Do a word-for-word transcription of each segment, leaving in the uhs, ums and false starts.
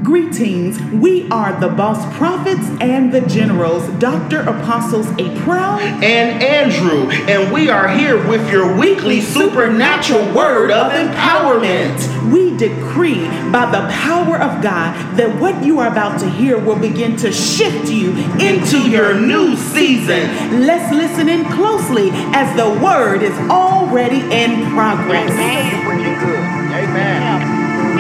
Greetings. We are the boss prophets and the generals, Doctor Apostles April and Andrew, and we are here with your weekly supernatural word of empowerment. We decree by the power of God that what you are about to hear will begin to shift you into your new season. Let's listen in closely as the word is already in progress. Amen. Amen.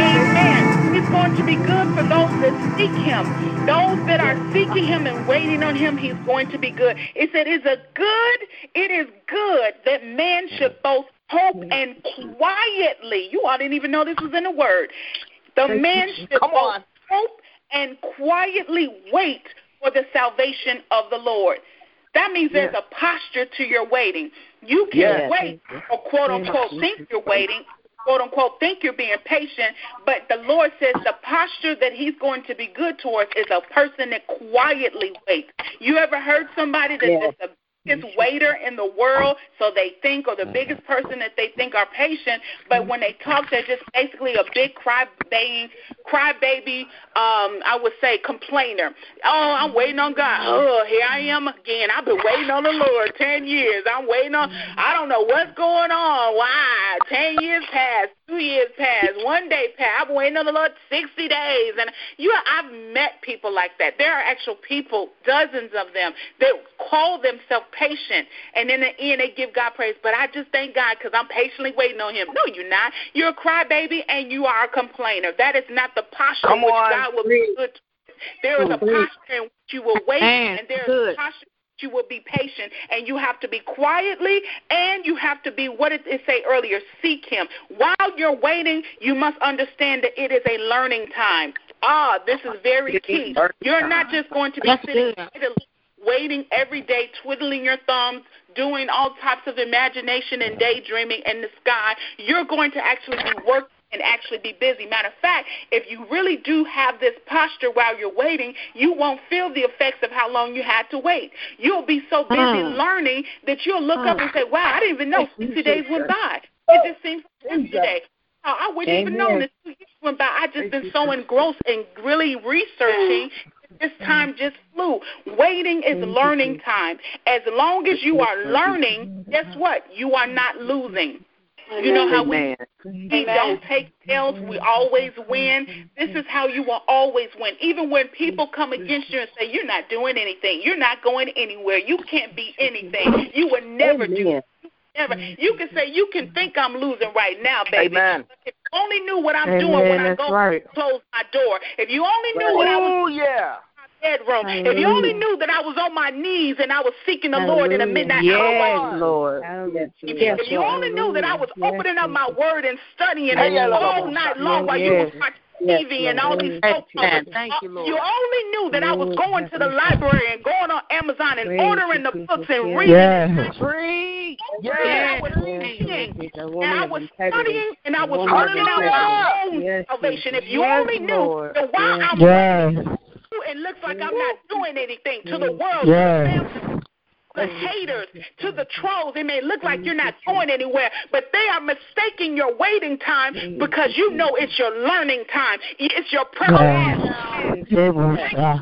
Amen. He's going to be good for those that seek him. Those that are seeking him and waiting on him, he's going to be good. It said, "Is a good, it is good that man should both hope and quietly." You all didn't even know this was in the word. The man should Come both on. hope and quietly wait for the salvation of the Lord. That means there's Yes. a posture to your waiting. You can Yes. wait, or quote unquote think you're waiting, quote unquote think you're being patient, but the Lord says the posture that he's going to be good towards is a person that quietly waits. You ever heard somebody that's Yes. the biggest waiter in the world, so they think, or the biggest person that they think are patient, but when they talk, they're just basically a big crybaby, crybaby, um, I would say complainer. Oh, I'm waiting on God. Oh, here I am again. I've been waiting on the Lord ten years. I'm waiting on, I don't know what's going on. Why? Ten years passed, two years passed, one day passed. I've been waiting on the Lord sixty days. And you, I've met people like that. There are actual people, dozens of them, that call themselves patient, and in the end they give God praise. But I just thank God because I'm patiently waiting on him. No, you're not. You're a crybaby and you are a complainer. That is not the posture Come in which on. God will be good to. There is a posture in which you will wait, Man, and there is good. a posture in which you will be patient, and you have to be quietly, and you have to be, what did it say earlier, seek him. While you're waiting, you must understand that it is a learning time. Ah, this is very key. You're not just going to be That's sitting good. idly waiting every day, twiddling your thumbs, doing all types of imagination and daydreaming in the sky. You're going to actually be working and actually be busy. Matter of fact, if you really do have this posture while you're waiting, you won't feel the effects of how long you had to wait. You'll be so busy Mm. learning that you'll look up and say, wow, I didn't even know sixty days went by. Oh, It just seems like yesterday. I wouldn't even know that two years went by. I just been so engrossed in really researching. This time just flew. Waiting is learning time. As long as you are learning, guess what? You are not losing. You know how we, we don't take L's, we always win. This is how you will always win. Even when people come against you and say, you're not doing anything, you're not going anywhere, you can't be anything, you would never do Never. You can say, you can think I'm losing right now, baby. Amen. If you only knew what I'm Amen, doing when I that's go right. close my door. If you only knew what I was Oh, yeah. bedroom. If you only knew that I was on my knees and I was seeking the Lord in the midnight Yes, hour. Lord. If, if you only knew that I was opening up my word and studying it Yes. all night long while you was watching T V and all these soap Amen. operas. Thank you, Lord. You only knew that I was going to the library and going on Amazon and ordering the books and reading. Yes. Preach. Yes. Yes. I was reading, and I was studying, and I was working out my own salvation. If you Yes, only knew Lord. that while I'm Yes. waiting, it looks like I'm not doing anything to the world, Yes. to the family, the haters, to the trolls. It may look like you're not going anywhere, but they are mistaking your waiting time because you know it's your learning time. It's your preparation. Come on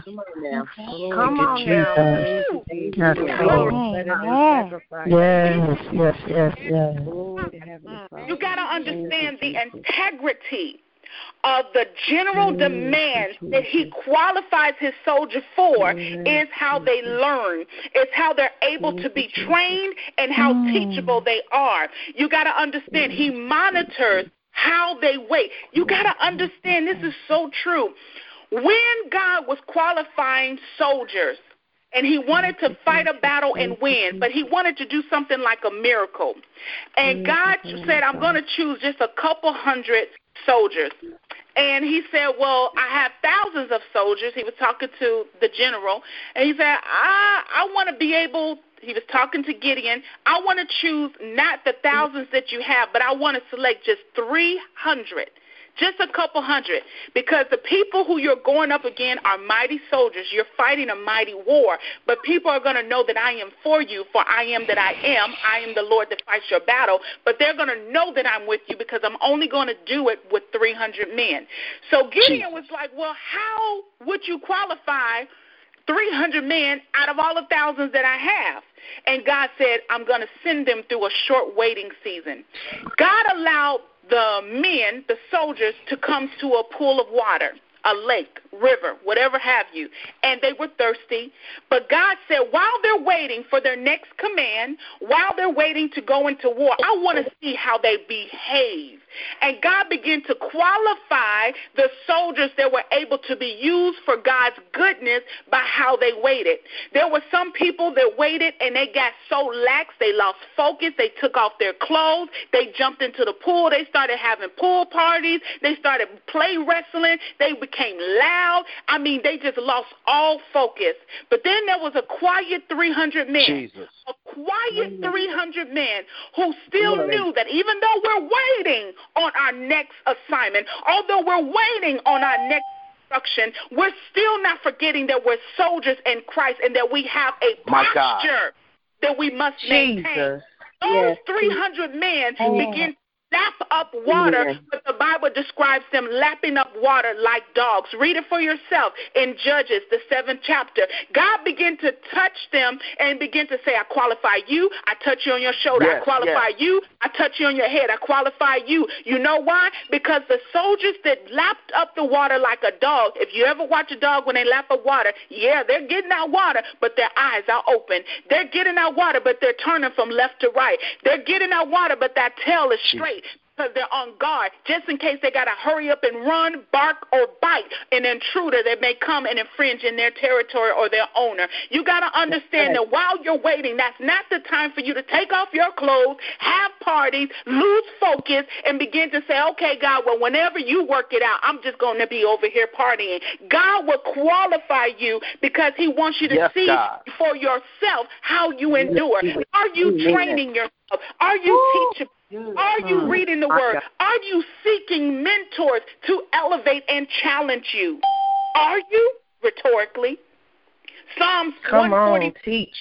Yes. Yes, yes, yes, yes. You got to understand the integrity of the general demand that he qualifies his soldier for is how they learn. It's how they're able to be trained and how teachable they are. You got to understand he monitors how they wait. You got to understand this is so true. When God was qualifying soldiers, and he wanted to fight a battle and win, but he wanted to do something like a miracle. And God said, I'm going to choose just a couple hundred soldiers. And he said, well, I have thousands of soldiers. He was talking to the general. And he said, I, I want to be able, he was talking to Gideon, I want to choose not the thousands that you have, but I want to select just three hundred just a couple hundred, because the people who you're going up against are mighty soldiers. You're fighting a mighty war, but people are going to know that I am for you, for I am that I am. I am the Lord that fights your battle, but they're going to know that I'm with you because I'm only going to do it with three hundred men. So Gideon was like, well, how would you qualify three hundred men out of all the thousands that I have? And God said, I'm going to send them through a short waiting season. God allowed the men, the soldiers, to come to a pool of water, a lake, river, whatever have you, and they were thirsty. But God said, while they're waiting for their next command, while they're waiting to go into war, I want to see how they behave. And God began to qualify the soldiers that were able to be used for God's goodness by how they waited. There were some people that waited and they got so lax, they lost focus, they took off their clothes, they jumped into the pool, they started having pool parties, they started play wrestling, they became loud. I mean, they just lost all focus. But then there was a quiet three hundred men. Jesus. A quiet three hundred men who still knew that even though we're waiting on our next assignment, although we're waiting on our next instruction, we're still not forgetting that we're soldiers in Christ and that we have a posture that we must maintain. Jesus. Those Yes. three hundred men Oh. begin to lap up water, Yes. but the Bible describes them lapping up water like dogs. Read it for yourself in Judges, the seventh chapter. God began to touch them and begin to say, I qualify you. I touch you on your shoulder. Yes, I qualify yes. you. I touch you on your head. I qualify you. You know why? Because the soldiers that lapped up the water like a dog, if you ever watch a dog when they lap up water, yeah, they're getting out water, but their eyes are open. They're getting out water, but they're turning from left to right. They're getting out water, but that tail is straight. Because they're on guard, just in case they got to hurry up and run, bark, or bite an intruder that may come and infringe in their territory or their owner. You got to understand that while you're waiting, that's not the time for you to take off your clothes, have parties, lose focus, and begin to say, okay, God, well, whenever you work it out, I'm just going to be over here partying. God will qualify you because he wants you to Yes, see God. for yourself how you endure. Are you training yourself? Are you teaching? Are you reading the word? Are you seeking mentors to elevate and challenge you? Are you? Rhetorically. Psalms Come one on, forty-one. teach.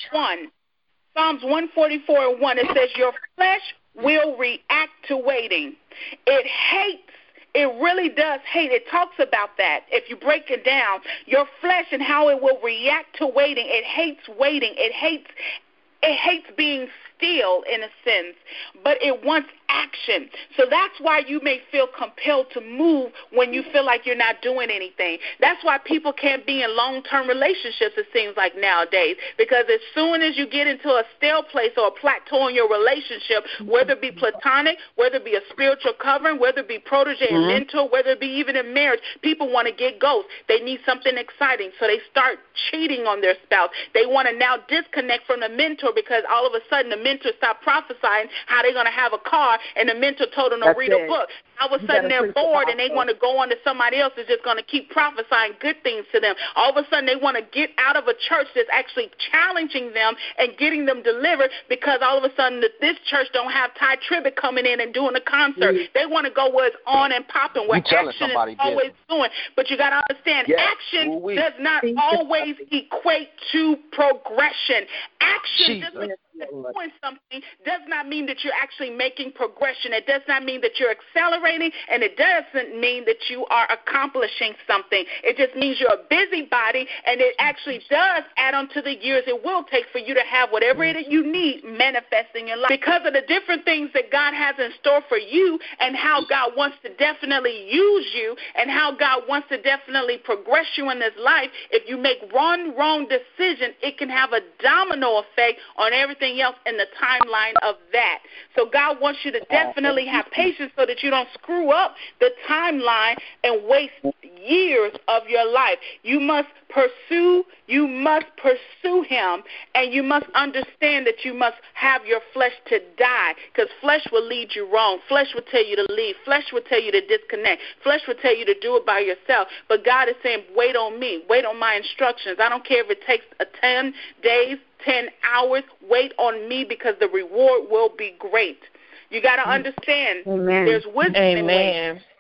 Psalms one forty-four and one, it says, your flesh will react to waiting. It hates. It really does hate. It talks about that. If you break it down, your flesh and how it will react to waiting. It hates waiting. It hates It hates being still in a sense, but it wants action. So that's why you may feel compelled to move when you feel like you're not doing anything. That's why people can't be in long-term relationships, it seems like nowadays, because as soon as you get into a stale place or a plateau in your relationship, whether it be platonic, whether it be a spiritual covering, whether it be protege and Mhm. mentor, whether it be even in marriage, people want to get ghost. They need something exciting, so they start cheating on their spouse. They want to now disconnect from the mentor because all of a sudden the mentor stopped prophesying how they're going to have a car, and the mentor told them to That's read it. a book. All of a You sudden gotta they're preach the bored and they gospel. want to go on to somebody else that's just going to keep prophesying good things to them. All of a sudden they want to get out of a church that's actually challenging them and getting them delivered because all of a sudden that this church don't have Ty Tribbett coming in and doing a concert. Mm. They want to go where it's on and popping, where You telling action is somebody always business. doing. But you got to understand, Yes. action Ooh-wee. does not always equate to progression. Action Jesus. doesn't doing something does not mean that you're actually making progression. It does not mean that you're accelerating, and it doesn't mean that you are accomplishing something. It just means you're a busybody, and it actually does add on to the years it will take for you to have whatever it is you need manifest in your life. Because of the different things that God has in store for you and how God wants to definitely use you and how God wants to definitely progress you in this life, if you make one wrong decision, it can have a domino effect on everything else in the timeline of that. So God wants you to definitely have patience so that you don't screw up the timeline and waste years of your life. You must pursue, you must pursue him, and you must understand that you must have your flesh to die, because flesh will lead you wrong. Flesh will tell you to leave. Flesh will tell you to disconnect. Flesh will tell you to do it by yourself. But God is saying, wait on me. Wait on my instructions. I don't care if it takes a ten days, ten hours. Wait on me, because the reward will be great. You got to understand, Amen. there's wisdom in waiting. Amen.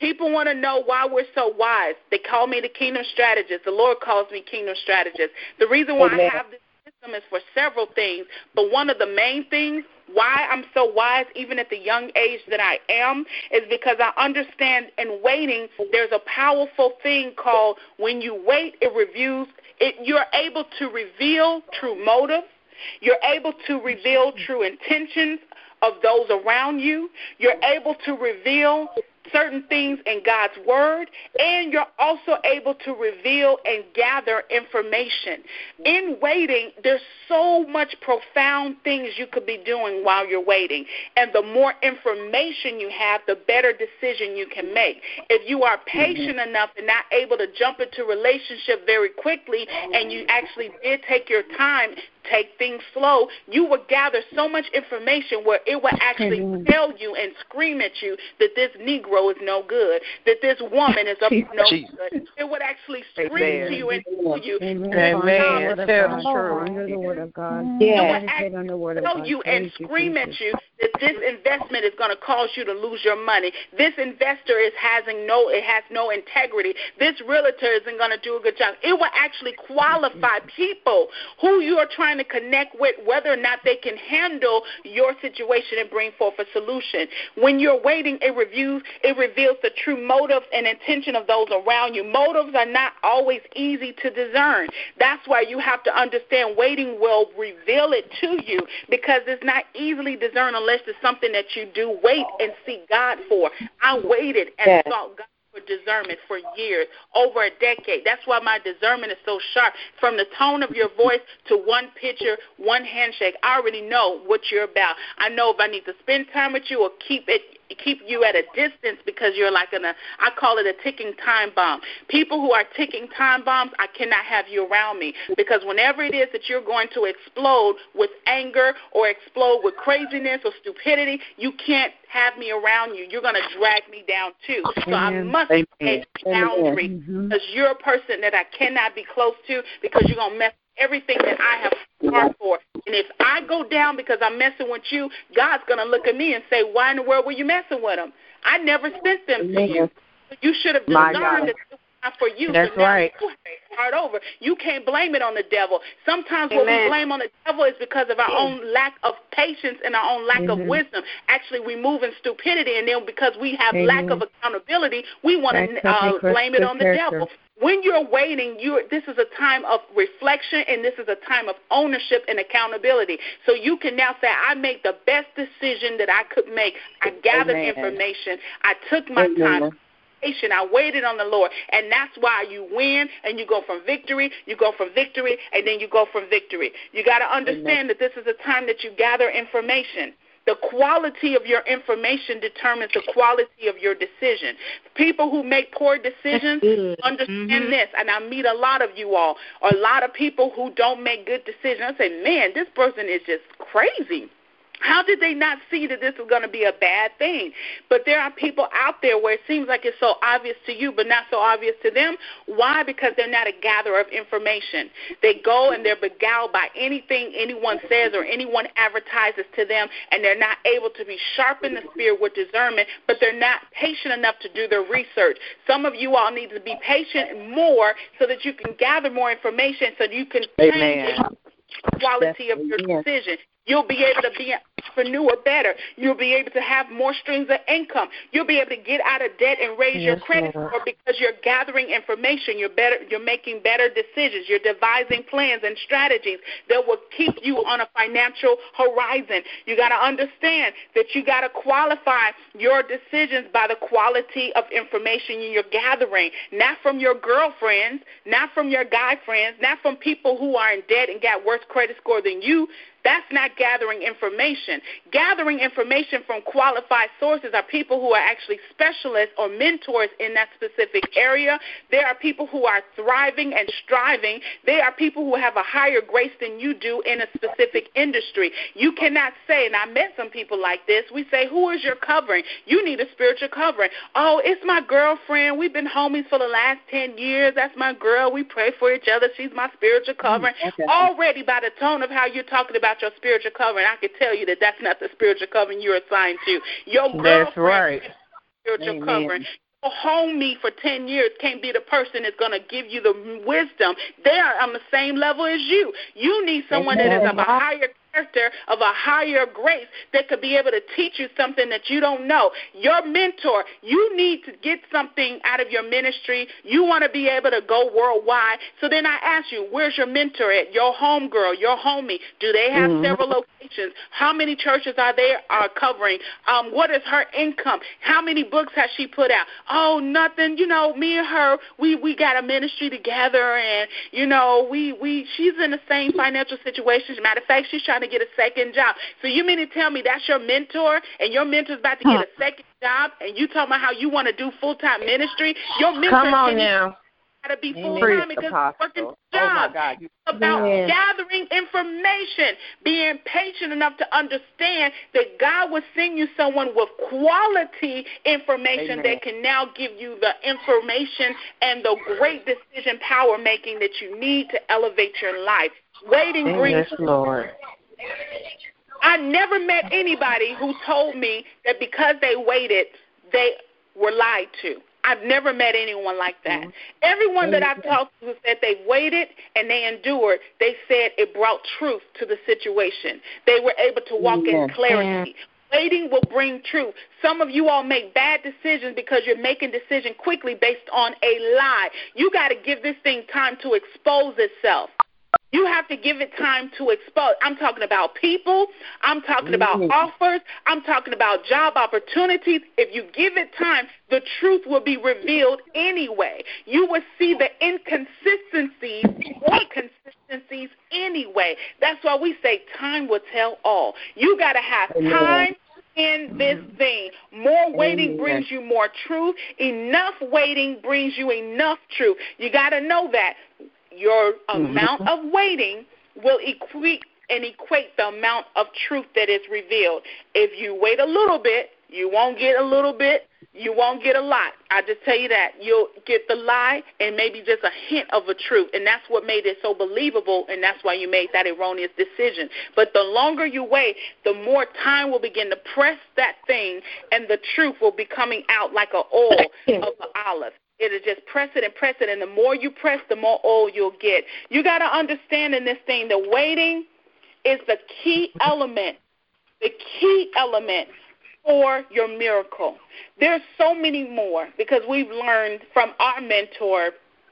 People want to know why we're so wise. They call me the kingdom strategist. The Lord calls me kingdom strategist. The reason why Amen. I have this system is for several things, but one of the main things why I'm so wise, even at the young age that I am, is because I understand in waiting there's a powerful thing called when you wait, it reviews, it, you're able to reveal true motives. You're able to reveal true intentions of those around you. You're able to reveal certain things in God's word, and you're also able to reveal and gather information. In waiting, there's so much profound things you could be doing while you're waiting, and the more information you have, the better decision you can make. If you are patient mm-hmm. enough and not able to jump into relationship very quickly, and you actually did take your time, take things slow, you will gather so much information where it will actually mm-hmm. tell you and scream at you that this Negro is no good, that this woman is up no good. It would actually scream Amen. To you and tell you. Amen. Amen. Tell the truth. Under the word of God. Yeah. It would actually tell you and scream at you that this investment is going to cause you to lose your money. This investor is having no, it has no integrity. This realtor isn't going to do a good job. It will actually qualify people who you are trying to connect with, whether or not they can handle your situation and bring forth a solution. When you're waiting, it reviews, it reveals the true motives and intention of those around you. Motives are not always easy to discern. That's why you have to understand waiting will reveal it to you, because it's not easily discerned unless it's something that you do wait and seek God for. I waited and yeah. sought God for discernment for years, over a decade. That's why my discernment is so sharp. From the tone of your voice to one picture, one handshake, I already know what you're about. I know if I need to spend time with you or keep it keep you at a distance because you're like in a, I call it a ticking time bomb. People who are ticking time bombs, I cannot have you around me, because whenever it is that you're going to explode with anger or explode with craziness or stupidity, you can't have me around you. You're going to drag me down too. So I must have a boundary, because you're a person that I cannot be close to, because you're going to mess everything that I have fought for. And if I go down because I'm messing with you, God's going to look at me and say, why in the world were you messing with them? I never sent them to you. You should have discerned that it was not for you. That's right. Start over. You can't blame it on the devil. Sometimes Amen. What we blame on the devil is because of our own lack of patience and our own lack mm-hmm. of wisdom. Actually, we move in stupidity, and then because we have mm-hmm. lack of accountability, we want to uh, blame it on the devil. When you're waiting, you're, this is a time of reflection, and this is a time of ownership and accountability. So you can now say, I made the best decision that I could make. I gathered Amen. Information. I took my Amen. Time. I waited on the Lord, and that's why you win, and you go from victory, you go from victory, and then you go from victory. You got to understand Amen. That this is a time that you gather information. The quality of your information determines the quality of your decision. People who make poor decisions understand mm-hmm. this, and I meet a lot of you all, a lot of people who don't make good decisions. I say, man, this person is just crazy. How did they not see that this was going to be a bad thing? But there are people out there where it seems like it's so obvious to you but not so obvious to them. Why? Because they're not a gatherer of information. They go and they're beguiled by anything anyone says or anyone advertises to them, and they're not able to be sharp in the spirit with discernment, but they're not patient enough to do their research. Some of you all need to be patient more so that you can gather more information so that you can change the quality of your decision. You'll be able to be an entrepreneur better. You'll be able to have more streams of income. You'll be able to get out of debt and raise yes, your credit score because you're gathering information. You're better. You're making better decisions. You're devising plans and strategies that will keep you on a financial horizon. You got to understand that you got to qualify your decisions by the quality of information you're gathering, not from your girlfriends, not from your guy friends, not from people who are in debt and got worse credit score than you. That's not gathering information. Gathering information from qualified sources are people who are actually specialists or mentors in that specific area. There are people who are thriving and striving. They are people who have a higher grace than you do in a specific industry. You cannot say, and I met some people like this, we say, who is your covering? You need a spiritual covering. Oh, it's my girlfriend. We've been homies for the last ten years. That's my girl. We pray for each other. She's my spiritual covering. Okay. Already by the tone of how you're talking about your spiritual covering, I can tell you that that's not the spiritual covering you're assigned to. Your girlfriend that's right. is spiritual Amen. Covering. home me for ten years can't be the person that's going to give you the wisdom. They are on the same level as you. You need someone that is of a higher character, of a higher grace, that could be able to teach you something that you don't know. Your mentor, you need to get something out of your ministry. You want to be able to go worldwide. So then I ask you, where's your mentor at? Your homegirl, your homie. Do they have mm-hmm. several locations? How many churches are they are covering? Um, what is her income? How many books has she put out? Oh, nothing. You know, me and her, we, we got a ministry together, and, you know, we, we she's in the same financial situation. As a matter of fact, she's trying to get a second job. So you mean to tell me that's your mentor, and your mentor's about to get a second job, and you talking about how you want to do full-time ministry? Your mentor Come on now. Got to be full-time because you're working jobs. Oh it's about yeah. gathering information, being patient enough to understand that God will send you someone with quality information Amen. That can now give you the information and the great decision power making that you need to elevate your life. Waiting Amen. brings Yes, Lord. I never met anybody who told me that because they waited, they were lied to. I've never met anyone like that. Mm-hmm. Everyone that I've talked to said they waited and they endured. They said it brought truth to the situation. They were able to walk yeah. in clarity. Yeah. Waiting will bring truth. Some of you all make bad decisions because you're making decisions quickly based on a lie. You got to give this thing time to expose itself. You have to give it time to expose. I'm talking about people. I'm talking about mm-hmm. offers. I'm talking about job opportunities. If you give it time, the truth will be revealed anyway. You will see the inconsistencies or consistencies anyway. That's why we say time will tell all. You got to have time in this thing. More waiting brings you more truth. Enough waiting brings you enough truth. You got to know that. Your amount of waiting will equate and equate the amount of truth that is revealed. If you wait a little bit, you won't get a little bit. You won't get a lot. I just tell you that. You'll get the lie and maybe just a hint of a truth, and that's what made it so believable, and that's why you made that erroneous decision. But the longer you wait, the more time will begin to press that thing, and the truth will be coming out like an oil of an olive. It'll just press it and press it, and the more you press, the more oil you'll get. You got to understand in this thing, the waiting is the key element, the key element for your miracle. There's so many more because we've learned from our mentor,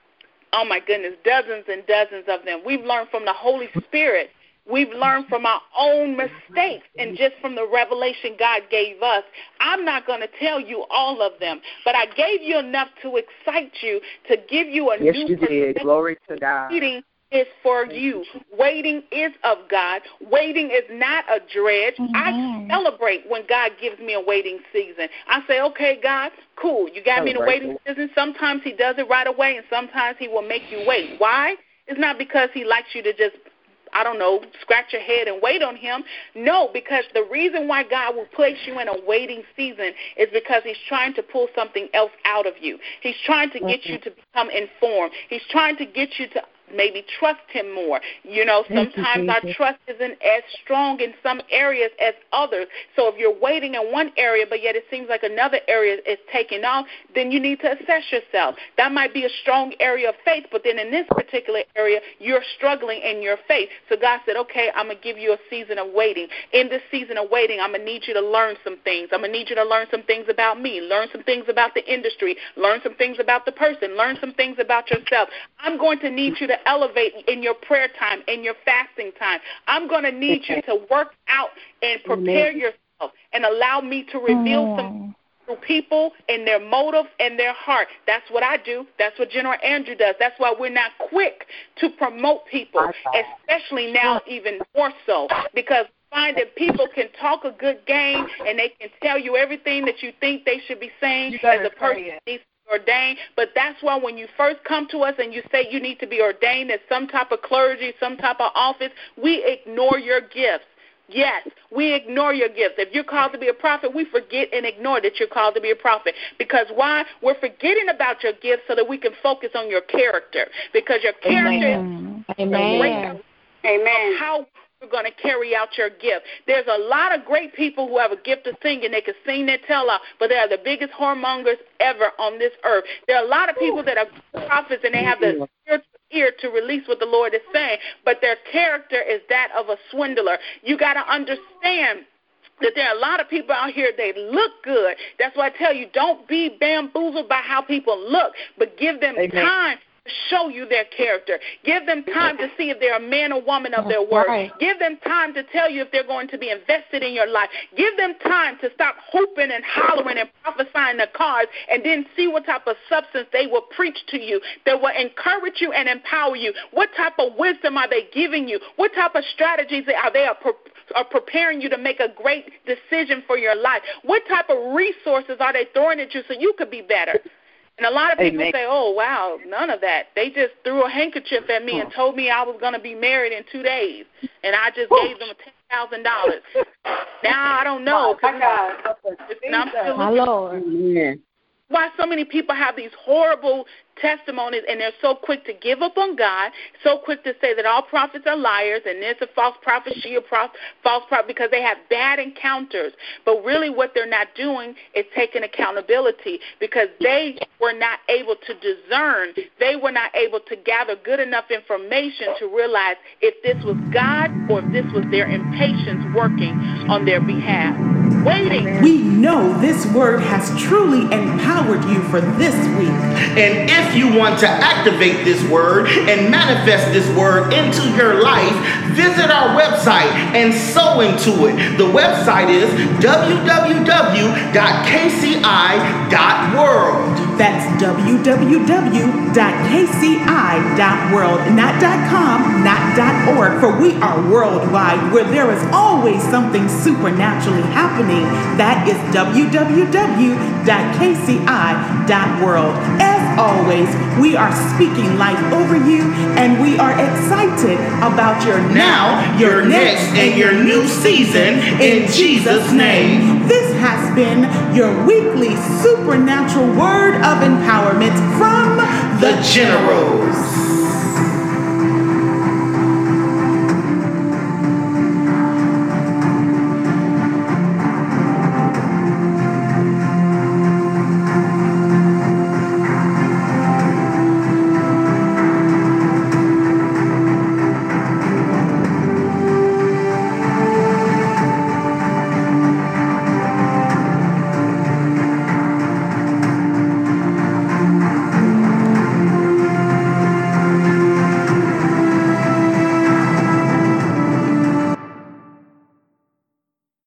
oh, my goodness, dozens and dozens of them. We've learned from the Holy Spirit. We've learned from our own mistakes and just from the revelation God gave us. I'm not going to tell you all of them, but I gave you enough to excite you, to give you a yes, new you perspective. Did. Glory to God. Waiting is for you. Waiting is of God. Waiting is not a dredge. Mm-hmm. I celebrate when God gives me a waiting season. I say, okay, God, cool. You got me in a waiting season. Sometimes he does it right away, and sometimes he will make you wait. Why? It's not because he likes you to just I don't know, scratch your head and wait on him. No, because the reason why God will place you in a waiting season is because he's trying to pull something else out of you. He's trying to get you to become informed. He's trying to get you to maybe trust him more. You know, sometimes our trust isn't as strong in some areas as others. So if you're waiting in one area, but yet it seems like another area is taking off, then you need to assess yourself. That might be a strong area of faith, but then in this particular area, you're struggling in your faith. So God said, okay, I'm going to give you a season of waiting. In this season of waiting, I'm going to need you to learn some things. I'm going to need you to learn some things about me, learn some things about the industry, learn some things about the person, learn some things about yourself. I'm going to need you to elevate in your prayer time, in your fasting time. I'm going to need you to work out and prepare yourself and allow me to reveal some through people and their motives and their heart. That's what I do. That's what General Andrew does. That's why we're not quick to promote people, especially now even more so, because find that people can talk a good game and they can tell you everything that you think they should be saying as a person needs ordained. But that's why when you first come to us and you say you need to be ordained as some type of clergy, some type of office, we ignore your gifts. Yes, we ignore your gifts. If you're called to be a prophet, we forget and ignore that you're called to be a prophet. Because why? We're forgetting about your gifts so that we can focus on your character. Because your character Amen. is Amen. Amen. How you're going to carry out your gift. There's a lot of great people who have a gift of singing. They can sing their tail off, but they are the biggest whoremongers ever on this earth. There are a lot of people that are prophets and they have the spiritual ear to release what the Lord is saying, but their character is that of a swindler. You got to understand that there are a lot of people out here, they look good. That's why I tell you, don't be bamboozled by how people look, but give them Amen. time to show you their character. Give them time to see if they're a man or woman of their word. Right. Give them time to tell you if they're going to be invested in your life. Give them time to stop hooping and hollering and prophesying the cards and then see what type of substance they will preach to you that will encourage you and empower you. What type of wisdom are they giving you? What type of strategies are they are preparing you to make a great decision for your life? What type of resources are they throwing at you so you could be better? And a lot of people Amen. say, oh, wow, none of that. They just threw a handkerchief at me and told me I was going to be married in two days, and I just gave them ten thousand dollars. Now I don't know. My God. It's, I'm still My Lord. Why so many people have these horrible testimonies, and they're so quick to give up on God, so quick to say that all prophets are liars, and there's a false prophet, she a prof, false prophet, because they have bad encounters. But really what they're not doing is taking accountability, because they were not able to discern. They were not able to gather good enough information to realize if this was God or if this was their impatience working on their behalf. Waiting. We know this word has truly empowered you for this week. And if you want to activate this word and manifest this word into your life, visit our website and sow into it. The website is w w w dot k c i dot world. That's w w w dot k c i dot world, not .com, not .org, for we are worldwide, where there is always something supernaturally happening. That is w w w dot k c i dot world. As always, we are speaking life over you, and we are excited about your now, now your next, and your new season in Jesus' name. This has been your weekly supernatural word of empowerment from the Generals.